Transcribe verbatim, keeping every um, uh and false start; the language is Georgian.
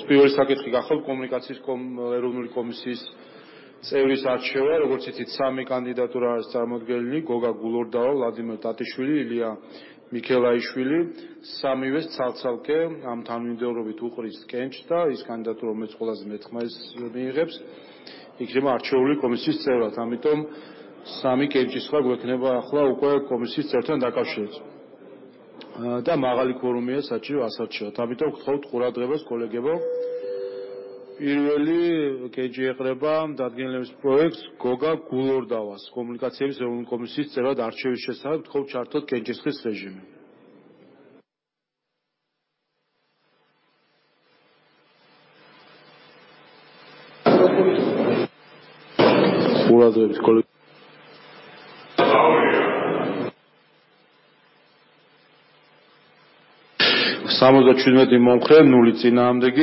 პირველი საკითხი გახავთ კომუნიკაციის ეროვნული კომისიის წევრის არჩევა, როგორც იცით, სამი კანდიდატურა არის წარმოდგენილი: გოგა გულორდავა, ვლადიმერ ტატიშვილი, ილია მიქელაიშვილი. სამივეს ცალ-ცალკე ამ თანმიმდევრობით უყრის კენჭს და ის კანდიდატურა, რომელიც ყველაზე მეტ ხმას მიიღებს, იქნება არჩეული კომისიის წევრად. ამიტომ სამი კენჭისყრა გვექნება ახლა უკვე კომისიის წევრთან დაკავშირებით. და მაღალი ფორუმია საჭირო ასარჩევად. ამიტომ გთხოვთ ყურადღებას, კოლეგებო. პირველი კენჭი ეყრება დადგენილების პროექტს გოგა გულორდავას კომუნიკაციების ეროვნული კომისიის წევრად არჩევის შესახებ. გთხოვთ ჩართოთ კენჭისყრის რეჟიმი. ყურადღებით, კოლეგებო. სამოცდაჩვიდმეტი მომხრე, ნული წინააღმდეგი.